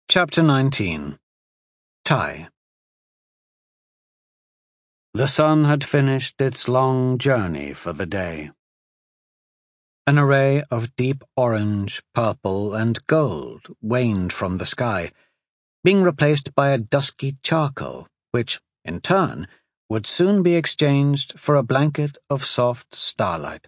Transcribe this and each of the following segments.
Chapter 19. Ty. The sun had finished its long journey for the day. An array of deep orange, purple, and gold waned from the sky, being replaced by a dusky charcoal, which, in turn, would soon be exchanged for a blanket of soft starlight.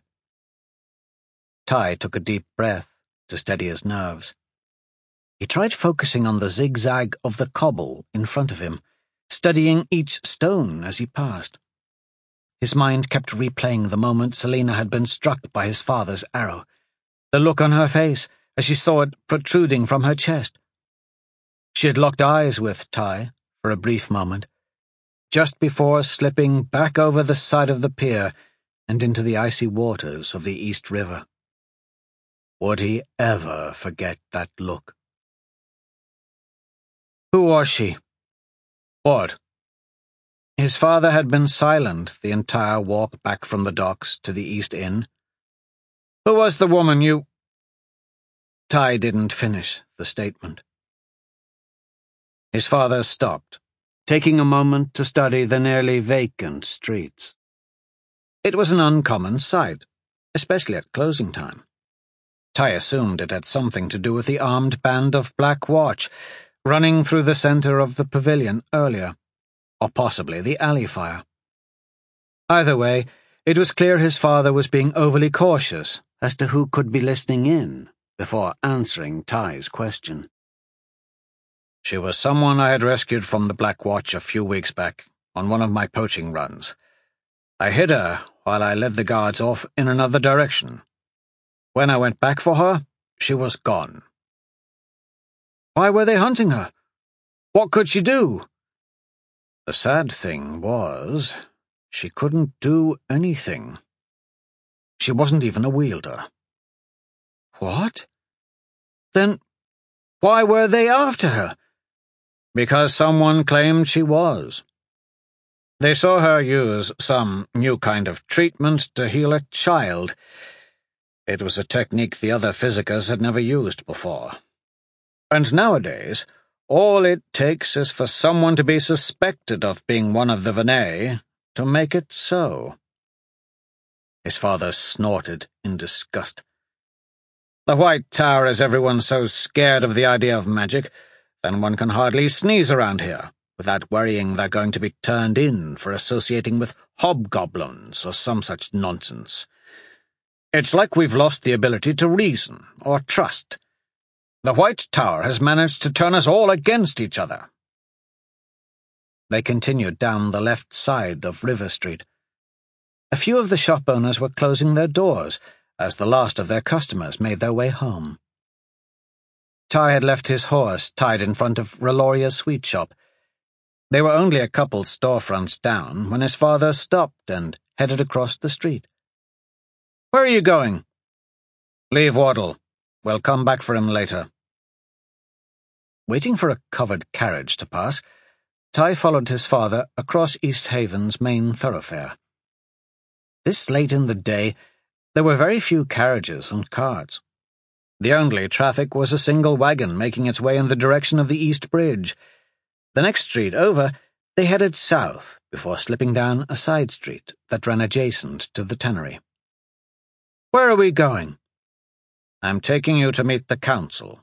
Ty took a deep breath to steady his nerves. He tried focusing on the zigzag of the cobble in front of him, studying each stone as he passed. His mind kept replaying the moment Selina had been struck by his father's arrow, the look on her face as she saw it protruding from her chest. She had locked eyes with Ty for a brief moment, just before slipping back over the side of the pier and into the icy waters of the East River. Would he ever forget that look? Who was she? What? His father had been silent the entire walk back from the docks to the East Inn. Who was the woman you— Ty didn't finish the statement. His father stopped, taking a moment to study the nearly vacant streets. It was an uncommon sight, especially at closing time. Ty assumed it had something to do with the armed band of Black Watch running through the center of the pavilion earlier, or possibly the alley fire. Either way, it was clear his father was being overly cautious as to who could be listening in before answering Ty's question. She was someone I had rescued from the Black Watch a few weeks back on one of my poaching runs. I hid her while I led the guards off in another direction. When I went back for her, she was gone. Why were they hunting her? What could she do? The sad thing was, she couldn't do anything. She wasn't even a wielder. What? Then why were they after her? Because someone claimed she was. They saw her use some new kind of treatment to heal a child. It was a technique the other physicers had never used before. And nowadays, all it takes is for someone to be suspected of being one of the Venae to make it so. His father snorted in disgust. The White Tower has everyone so scared of the idea of magic, then one can hardly sneeze around here without worrying they're going to be turned in for associating with hobgoblins or some such nonsense. It's like we've lost the ability to reason or trust. The White Tower has managed to turn us all against each other. They continued down the left side of River Street. A few of the shop owners were closing their doors as the last of their customers made their way home. Ty had left his horse tied in front of Reloria's sweet shop. They were only a couple storefronts down when his father stopped and headed across the street. Where are you going? Leave Waddle. We'll come back for him later. Waiting for a covered carriage to pass, Ty followed his father across East Haven's main thoroughfare. This late in the day, there were very few carriages and carts. The only traffic was a single wagon making its way in the direction of the East Bridge. The next street over, they headed south before slipping down a side street that ran adjacent to the tannery. Where are we going? I'm taking you to meet the council.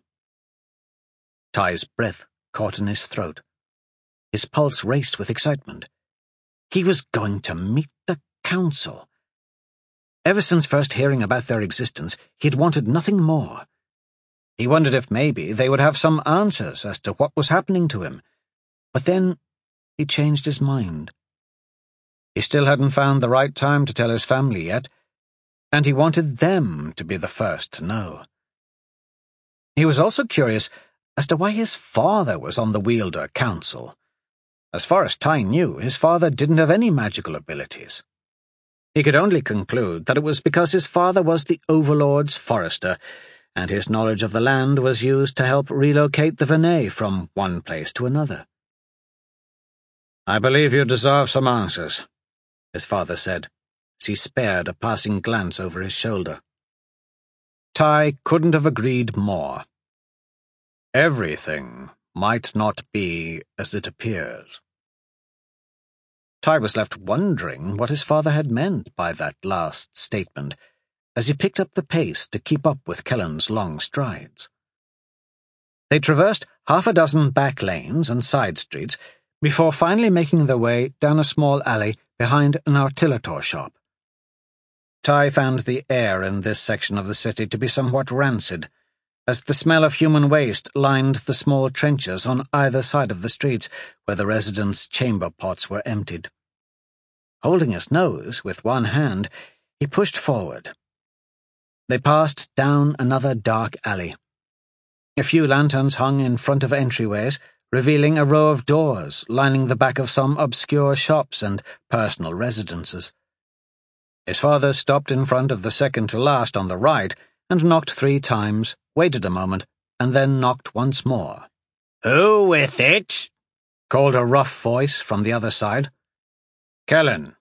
Ty's breath caught in his throat. His pulse raced with excitement. He was going to meet the council. Ever since first hearing about their existence, he'd wanted nothing more. He wondered if maybe they would have some answers as to what was happening to him. But then he changed his mind. He still hadn't found the right time to tell his family yet, and he wanted them to be the first to know. He was also curious as to why his father was on the Wielder Council. As far as Ty knew, his father didn't have any magical abilities. He could only conclude that it was because his father was the Overlord's forester, and his knowledge of the land was used to help relocate the Venae from one place to another. I believe you deserve some answers, his father said, as he spared a passing glance over his shoulder. Ty couldn't have agreed more. Everything might not be as it appears." Ty was left wondering what his father had meant by that last statement, as he picked up the pace to keep up with Kellen's long strides. They traversed half a dozen back lanes and side streets before finally making their way down a small alley behind an artillery shop. Ty found the air in this section of the city to be somewhat rancid, as the smell of human waste lined the small trenches on either side of the streets where the residents' chamber pots were emptied. Holding his nose with one hand, he pushed forward. They passed down another dark alley. A few lanterns hung in front of entryways, revealing a row of doors lining the back of some obscure shops and personal residences. His father stopped in front of the second-to-last on the right and knocked 3 times, waited a moment, and then knocked once more. "Who with it?" called a rough voice from the other side. "Kellen."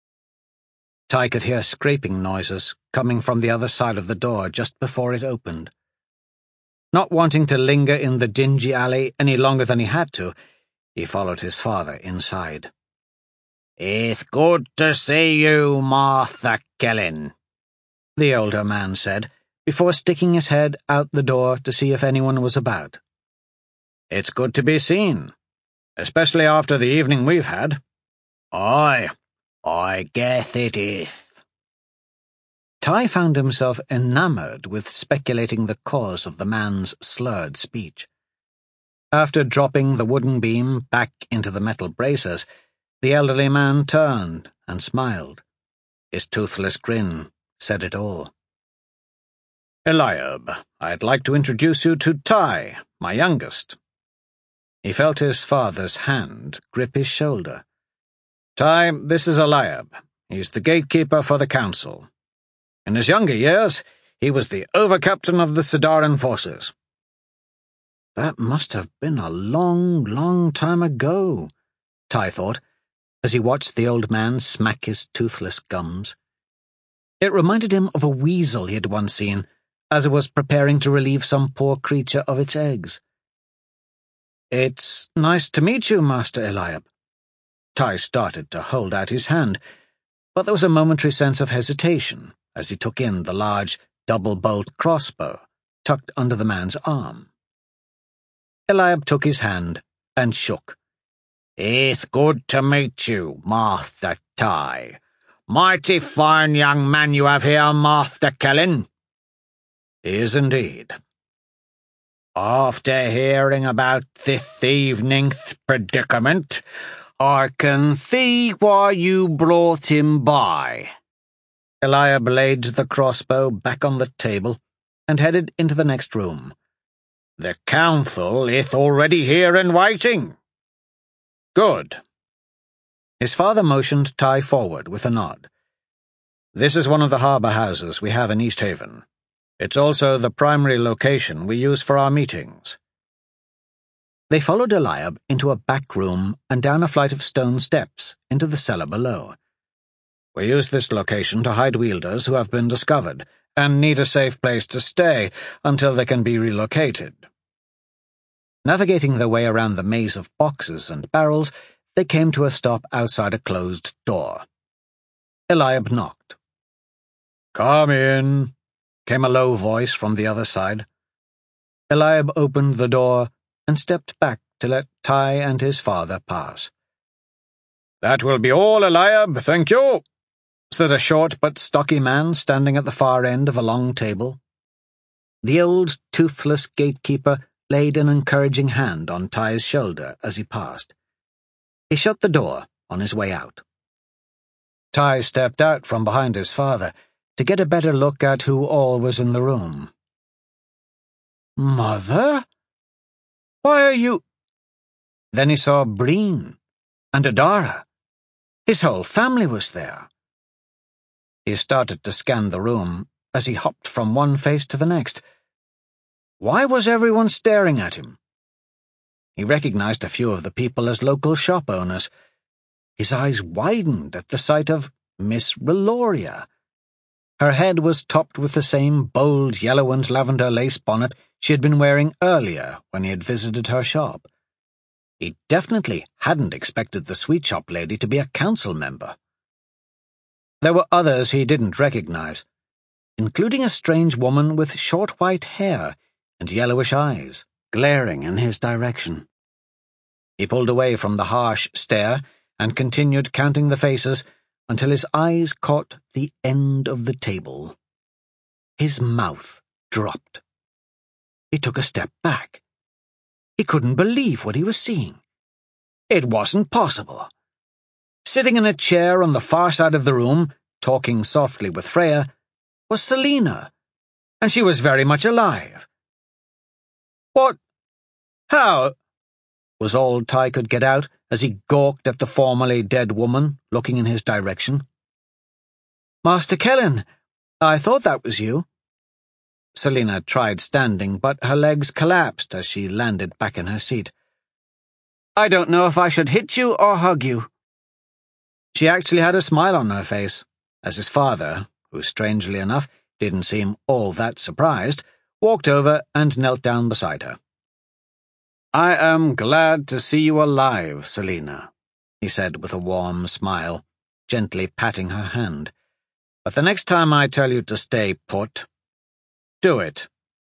Ty could hear scraping noises coming from the other side of the door just before it opened. Not wanting to linger in the dingy alley any longer than he had to, he followed his father inside. "It's good to see you, Martha Kellen," the older man said, before sticking his head out the door to see if anyone was about. "It's good to be seen, especially after the evening we've had." "Aye, I guess it is." Ty found himself enamored with speculating the cause of the man's slurred speech. After dropping the wooden beam back into the metal braces, the elderly man turned and smiled. His toothless grin said it all. "Eliab, I'd like to introduce you to Ty, my youngest." He felt his father's hand grip his shoulder. "Ty, this is Eliab. He's the gatekeeper for the council. In his younger years, he was the over-captain of the Sidaran forces." That must have been a long, long time ago, Ty thought, as he watched the old man smack his toothless gums. It reminded him of a weasel he had once seen, as it was preparing to relieve some poor creature of its eggs. "It's nice to meet you, Master Eliab." Ty started to hold out his hand, but there was a momentary sense of hesitation as he took in the large double-bolt crossbow tucked under the man's arm. Eliab took his hand and shook. "It's good to meet you, Master Ty. Mighty fine young man you have here, Master Kellen." "He is indeed." "After hearing about this evening's predicament, I can see why you brought him by." Eliab laid the crossbow back on the table and headed into the next room. "The council is already here and waiting." "Good." His father motioned Ty forward with a nod. "This is one of the harbour houses we have in East Haven. It's also the primary location we use for our meetings." They followed Eliab into a back room and down a flight of stone steps into the cellar below. "We use this location to hide wielders who have been discovered and need a safe place to stay until they can be relocated." Navigating their way around the maze of boxes and barrels, they came to a stop outside a closed door. Eliab knocked. "Come in," came a low voice from the other side. Eliab opened the door and stepped back to let Ty and his father pass. "That will be all, Eliab, thank you," said a short but stocky man standing at the far end of a long table. The old, toothless gatekeeper laid an encouraging hand on Ty's shoulder as he passed. He shut the door on his way out. Ty stepped out from behind his father to get a better look at who all was in the room. "Mother? Why are you—" Then he saw Breen and Adara. His whole family was there. He started to scan the room as he hopped from one face to the next. Why was everyone staring at him? He recognized a few of the people as local shop owners. His eyes widened at the sight of Miss Reloria. Her head was topped with the same bold yellow and lavender lace bonnet she had been wearing earlier when he had visited her shop. He definitely hadn't expected the sweet shop lady to be a council member. There were others he didn't recognize, including a strange woman with short white hair and yellowish eyes, glaring in his direction. He pulled away from the harsh stare and continued counting the faces until his eyes caught the end of the table. His mouth dropped. He took a step back. He couldn't believe what he was seeing. It wasn't possible. Sitting in a chair on the far side of the room, talking softly with Freya, was Selina, and she was very much alive. "What? How?" was all Ty could get out as he gawked at the formerly dead woman looking in his direction. "Master Kellen, I thought that was you." Selina tried standing, but her legs collapsed as she landed back in her seat. "I don't know if I should hit you or hug you." She actually had a smile on her face, as his father, who strangely enough didn't seem all that surprised, walked over and knelt down beside her. "I am glad to see you alive, Selina," he said with a warm smile, gently patting her hand. "But the next time I tell you to stay put, do it."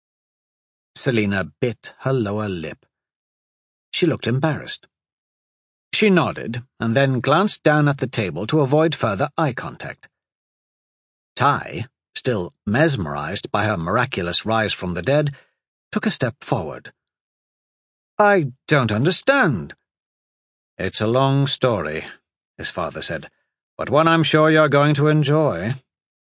Selina bit her lower lip. She looked embarrassed. She nodded and then glanced down at the table to avoid further eye contact. Ty, still mesmerized by her miraculous rise from the dead, took a step forward. "I don't understand." "It's a long story," his father said, "but one I'm sure you're going to enjoy."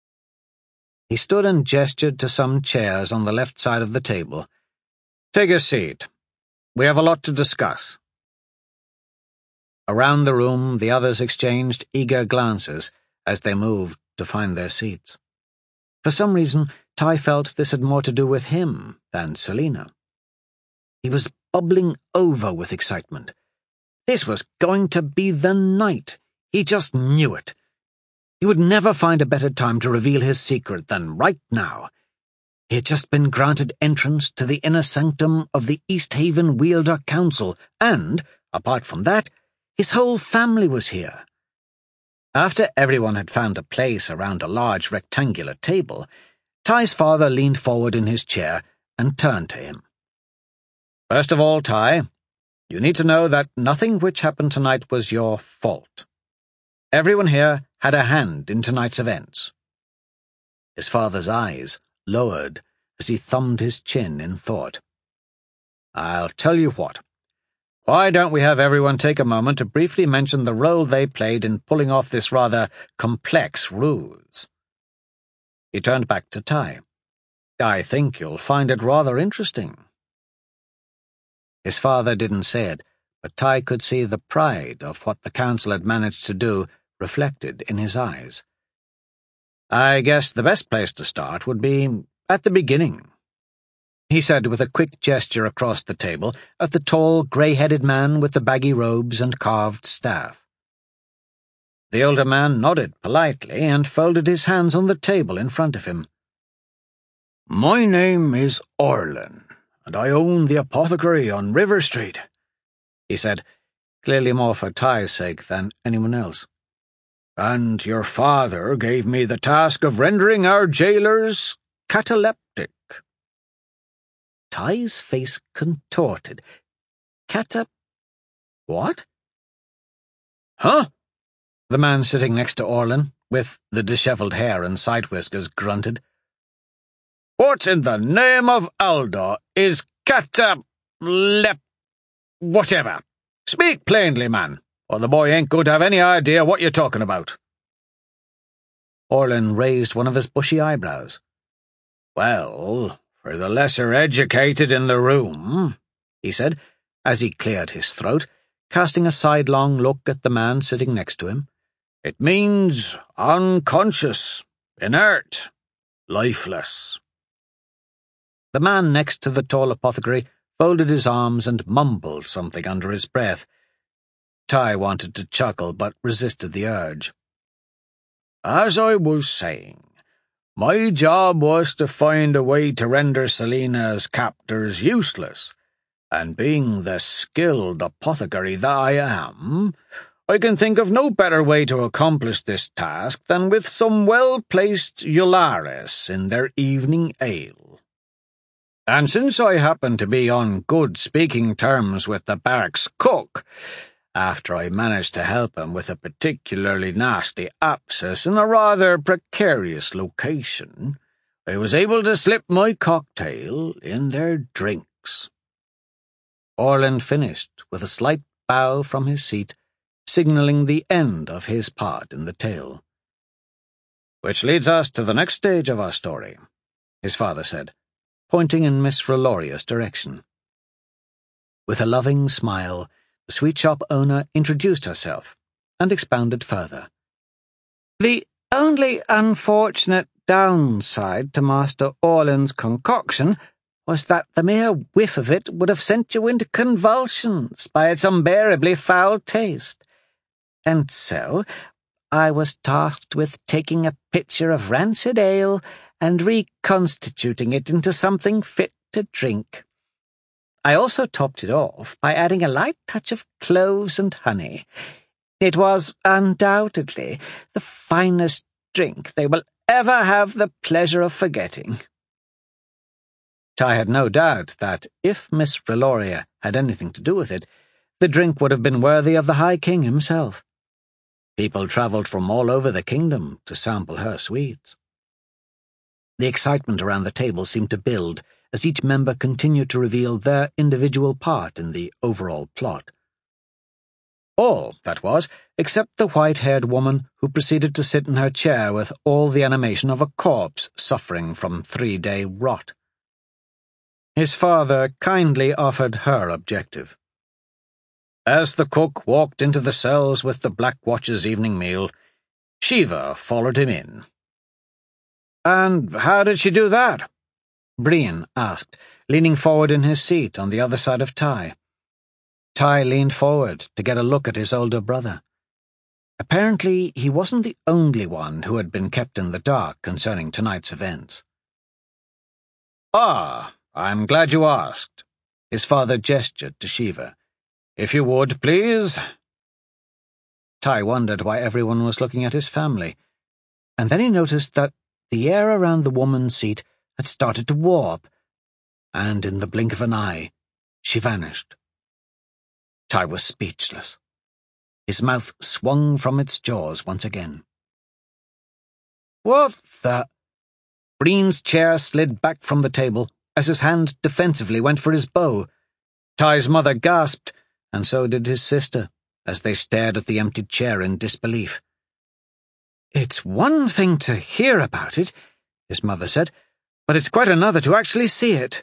He stood and gestured to some chairs on the left side of the table. "Take a seat. We have a lot to discuss." Around the room, the others exchanged eager glances as they moved to find their seats. For some reason, Ty felt this had more to do with him than Selina. He was bubbling over with excitement. This was going to be the night. He just knew it. He would never find a better time to reveal his secret than right now. He had just been granted entrance to the inner sanctum of the East Haven Wielder Council, and, apart from that, his whole family was here. After everyone had found a place around a large rectangular table, Ty's father leaned forward in his chair and turned to him. "First of all, Ty, you need to know that nothing which happened tonight was your fault. Everyone here had a hand in tonight's events." His father's eyes lowered as he thumbed his chin in thought. "I'll tell you what. Why don't we have everyone take a moment to briefly mention the role they played in pulling off this rather complex ruse?" He turned back to Ty. "I think you'll find it rather interesting." His father didn't say it, but Ty could see the pride of what the council had managed to do reflected in his eyes. "I guess the best place to start would be at the beginning," he said with a quick gesture across the table at the tall, grey-headed man with the baggy robes and carved staff. The older man nodded politely and folded his hands on the table in front of him. "My name is Orlin, and I own the apothecary on River Street," he said, clearly more for Ty's sake than anyone else. "And your father gave me the task of rendering our jailers cataleptic." Ty's face contorted. What? "Huh?" The man sitting next to Orlin, with the dishevelled hair and side whiskers, grunted. "What in the name of Aldor is whatever? Speak plainly, man, or the boy ain't going to have any idea what you're talking about." Orlin raised one of his bushy eyebrows. "Well, for the lesser educated in the room," he said, as he cleared his throat, casting a sidelong look at the man sitting next to him, "it means unconscious, inert, lifeless." The man next to the tall apothecary folded his arms and mumbled something under his breath. Ty wanted to chuckle, but resisted the urge. "As I was saying, My job was to find a way to render Selina's captors useless, and being the skilled apothecary that I am, I can think of no better way to accomplish this task than with some well-placed Eularis in their evening ale. And since I happen to be on good speaking terms with the barracks cook, after I managed to help him with a particularly nasty abscess in a rather precarious location, I was able to slip my cocktail in their drinks. Orland finished with a slight bow from his seat, signalling the end of his part in the tale. Which leads us to the next stage of our story, his father said, pointing in Miss Reloria's direction. With a loving smile, the sweet shop owner introduced herself and expounded further. The only unfortunate downside to Master Orland's concoction was that the mere whiff of it would have sent you into convulsions by its unbearably foul taste. And so I was tasked with taking a pitcher of rancid ale and reconstituting it into something fit to drink. I also topped it off by adding a light touch of cloves and honey. It was undoubtedly the finest drink they will ever have the pleasure of forgetting. I had no doubt that if Miss Reloria had anything to do with it, the drink would have been worthy of the High King himself. People travelled from all over the kingdom to sample her sweets. The excitement around the table seemed to build as each member continued to reveal their individual part in the overall plot. All, that was, except the white-haired woman who proceeded to sit in her chair with all the animation of a corpse suffering from 3-day rot. His father kindly offered her objective. As the cook walked into the cells with the Black Watch's evening meal, Shiva followed him in. "And how did she do that?" Brian asked, leaning forward in his seat on the other side of Ty. Ty leaned forward to get a look at his older brother. Apparently, he wasn't the only one who had been kept in the dark concerning tonight's events. "Ah, I'm glad you asked," his father gestured to Shiva. "If you would, please." Ty wondered why everyone was looking at his family, and then he noticed that the air around the woman's seat had started to warp, and in the blink of an eye, she vanished. Ty was speechless. His mouth swung from its jaws once again. "What the—" Breen's chair slid back from the table as his hand defensively went for his bow. Ty's mother gasped, and so did his sister, as they stared at the empty chair in disbelief. "It's one thing to hear about it," his mother said, "but it's quite another to actually see it."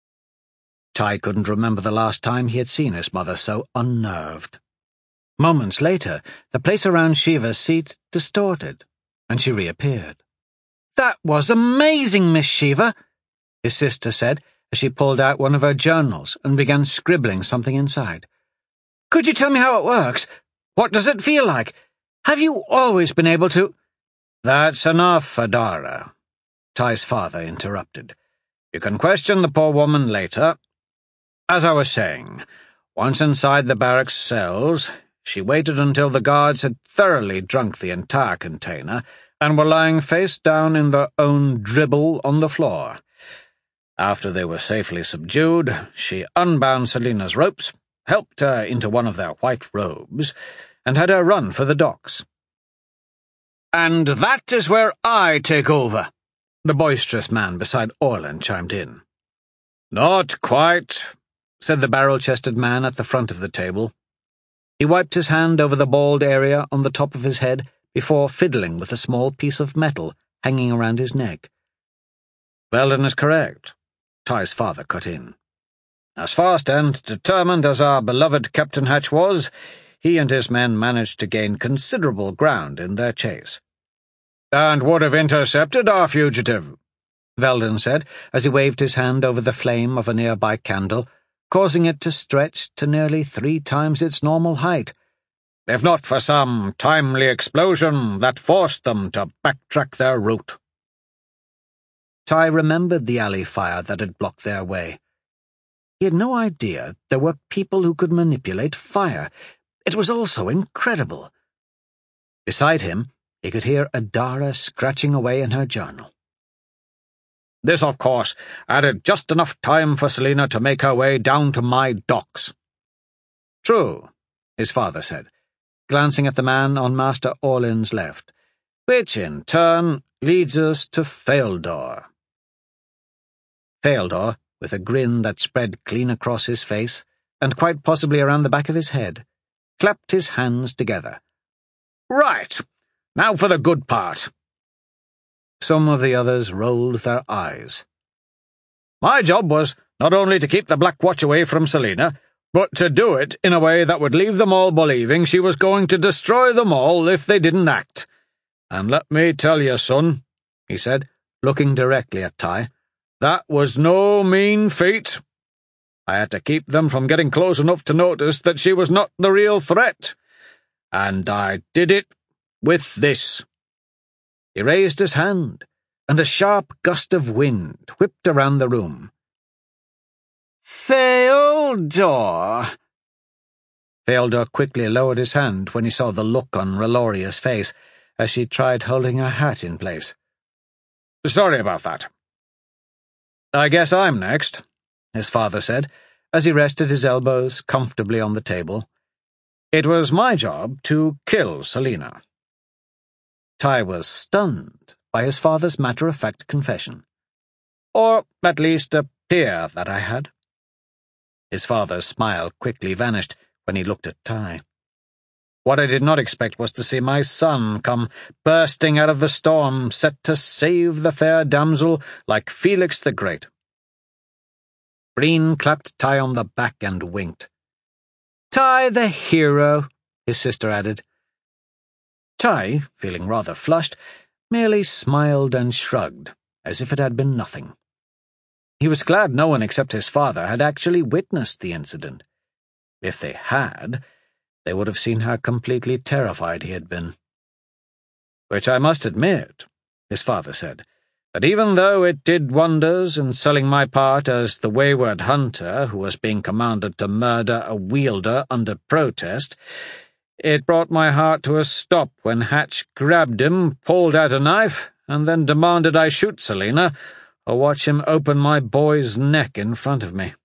Ty couldn't remember the last time he had seen his mother so unnerved. Moments later, the place around Shiva's seat distorted, and she reappeared. "That was amazing, Miss Shiva," his sister said as she pulled out one of her journals and began scribbling something inside. "Could you tell me how it works? What does it feel like? Have you always been able to—" "That's enough, Adara," Ty's father interrupted. "You can question the poor woman later. As I was saying, once inside the barracks cells, she waited until the guards had thoroughly drunk the entire container and were lying face down in their own dribble on the floor. After they were safely subdued, she unbound Selina's ropes, helped her into one of their white robes, and had her run for the docks." "And that is where I take over," the boisterous man beside Orland chimed in. "Not quite," said the barrel-chested man at the front of the table. He wiped his hand over the bald area on the top of his head before fiddling with a small piece of metal hanging around his neck. "Belden is correct," Ty's father cut in. "As fast and determined as our beloved Captain Hatch was, he and his men managed to gain considerable ground in their chase." "And would have intercepted our fugitive," Veldon said as he waved his hand over the flame of a nearby candle, causing it to stretch to nearly 3 times its normal height, "if not for some timely explosion that forced them to backtrack their route." Ty remembered the alley fire that had blocked their way. He had no idea there were people who could manipulate fire. It was all so incredible. Beside him, he could hear Adara scratching away in her journal. This, of course, added just enough time for Selina to make her way down to my docks. True, his father said, glancing at the man on Master Orlin's left, which in turn leads us to Faildor. Faildor, with a grin that spread clean across his face, and quite possibly around the back of his head, clapped his hands together. Right, now for the good part. Some of the others rolled their eyes. My job was not only to keep the Black Watch away from Selina, but to do it in a way that would leave them all believing she was going to destroy them all if they didn't act. And let me tell you, son, he said, looking directly at Ty, that was no mean feat. I had to keep them from getting close enough to notice that she was not the real threat. And I did it with this. He raised his hand, and a sharp gust of wind whipped around the room. Faildor! Faildor quickly lowered his hand when he saw the look on Reloria's face as she tried holding her hat in place. Sorry about that. I guess I'm next, his father said, as he rested his elbows comfortably on the table. It was my job to kill Selina. Ty was stunned by his father's matter-of-fact confession. Or at least appear that I had. His father's smile quickly vanished when he looked at Ty. What I did not expect was to see my son come bursting out of the storm, set to save the fair damsel like Felix the Great. Breen clapped Ty on the back and winked. Ty the hero, his sister added. Ty, feeling rather flushed, merely smiled and shrugged, as if it had been nothing. He was glad no one except his father had actually witnessed the incident. If they had, they would have seen how completely terrified he had been. Which I must admit, his father said, that even though it did wonders in selling my part as the wayward hunter who was being commanded to murder a wielder under protest, it brought my heart to a stop when Hatch grabbed him, pulled out a knife, and then demanded I shoot Selina, or watch him open my boy's neck in front of me.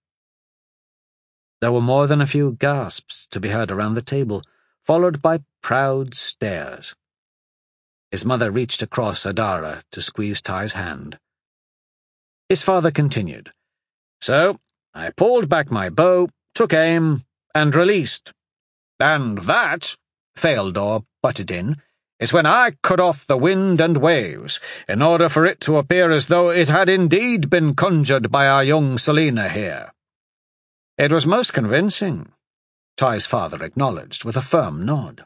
There were more than a few gasps to be heard around the table, followed by proud stares. His mother reached across Adara to squeeze Ty's hand. His father continued. So, I pulled back my bow, took aim, and released. And that, Faildor butted in, is when I cut off the wind and waves, in order for it to appear as though it had indeed been conjured by our young Selina here. It was most convincing, Ty's father acknowledged with a firm nod.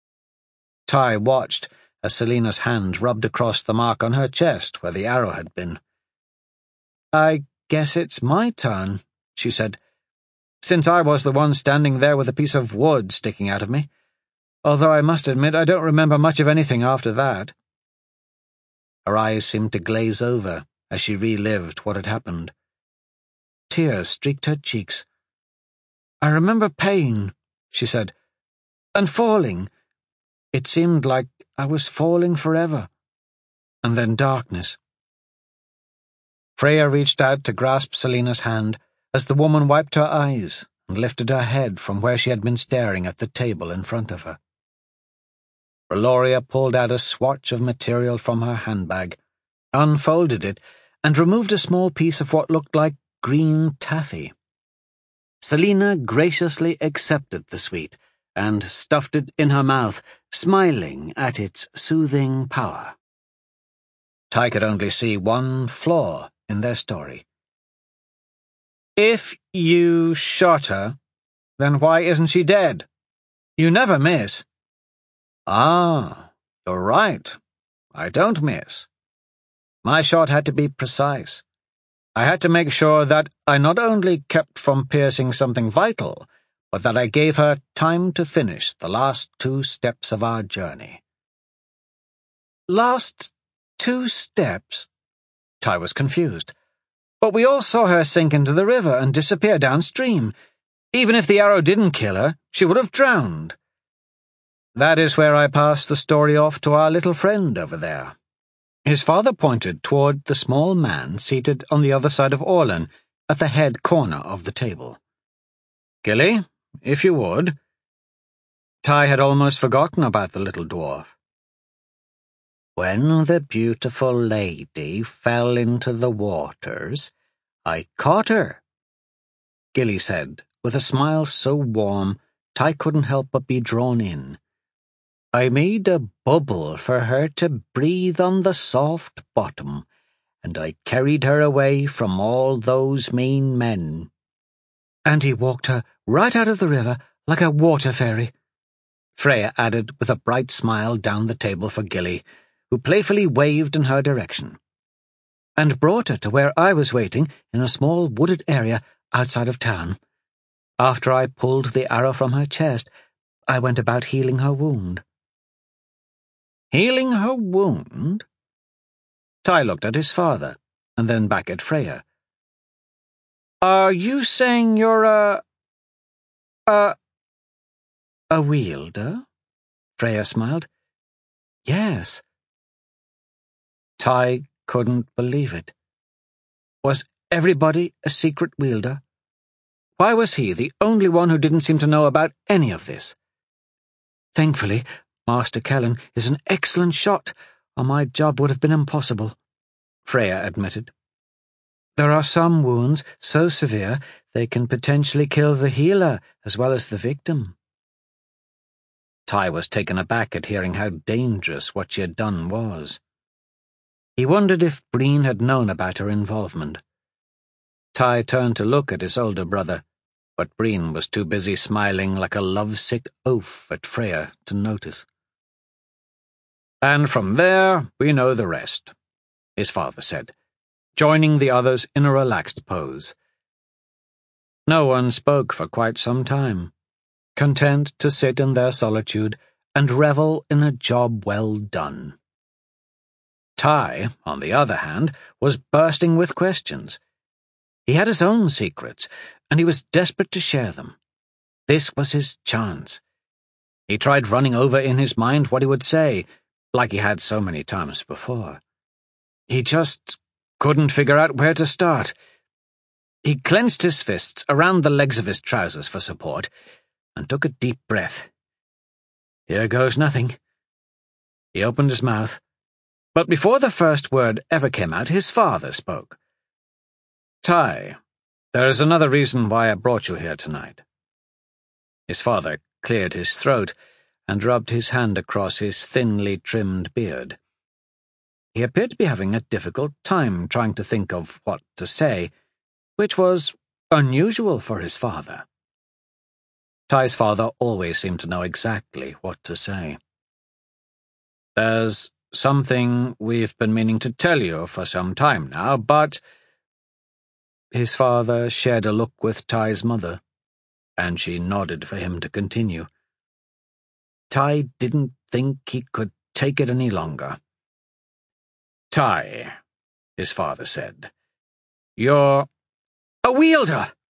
Ty watched as Selina's hand rubbed across the mark on her chest where the arrow had been. I guess it's my turn, she said, since I was the one standing there with a piece of wood sticking out of me, although I must admit I don't remember much of anything after that. Her eyes seemed to glaze over as she relived what had happened. Tears streaked her cheeks. I remember pain, she said, and falling. It seemed like I was falling forever. And then darkness. Freya reached out to grasp Selina's hand as the woman wiped her eyes and lifted her head from where she had been staring at the table in front of her. Reloria pulled out a swatch of material from her handbag, unfolded it, and removed a small piece of what looked like green taffy. Selina graciously accepted the sweet and stuffed it in her mouth, smiling at its soothing power. Ty could only see one flaw in their story. If you shot her, then why isn't she dead? You never miss. Ah, you're right. I don't miss. My shot had to be precise. I had to make sure that I not only kept from piercing something vital, but that I gave her time to finish the last 2 steps of our journey. Last 2 steps? Ty was confused. But we all saw her sink into the river and disappear downstream. Even if the arrow didn't kill her, she would have drowned. That is where I passed the story off to our little friend over there. His father pointed toward the small man seated on the other side of Orlin, at the head corner of the table. Gilly, if you would. Ty had almost forgotten about the little dwarf. When the beautiful lady fell into the waters, I caught her, Gilly said, with a smile so warm Ty couldn't help but be drawn in. I made a bubble for her to breathe on the soft bottom, and I carried her away from all those mean men. And he walked her right out of the river like a water fairy, Freya added with a bright smile down the table for Gilly, who playfully waved in her direction, and brought her to where I was waiting in a small wooded area outside of town. After I pulled the arrow from her chest, I went about healing her wound. Healing her wound? Ty looked at his father, and then back at Freya. Are you saying you're a wielder? Freya smiled. Yes. Ty couldn't believe it. Was everybody a secret wielder? Why was he the only one who didn't seem to know about any of this? Thankfully, Master Kellen is an excellent shot, or my job would have been impossible, Freya admitted. There are some wounds so severe they can potentially kill the healer as well as the victim. Ty was taken aback at hearing how dangerous what she had done was. He wondered if Breen had known about her involvement. Ty turned to look at his older brother, but Breen was too busy smiling like a lovesick oaf at Freya to notice. And from there we know the rest, his father said, joining the others in a relaxed pose. No one spoke for quite some time, content to sit in their solitude and revel in a job well done. Ty, on the other hand, was bursting with questions. He had his own secrets, and he was desperate to share them. This was his chance. He tried running over in his mind what he would say, like he had so many times before. He just couldn't figure out where to start. He clenched his fists around the legs of his trousers for support, and took a deep breath. Here goes nothing. He opened his mouth, but before the first word ever came out, his father spoke. Ty, there is another reason why I brought you here tonight. His father cleared his throat and rubbed his hand across his thinly trimmed beard. He appeared to be having a difficult time trying to think of what to say, which was unusual for his father. Ty's father always seemed to know exactly what to say. There's something we've been meaning to tell you for some time now, but... His father shared a look with Ty's mother, and she nodded for him to continue. Ty didn't think he could take it any longer. Ty, his father said, you're a wielder!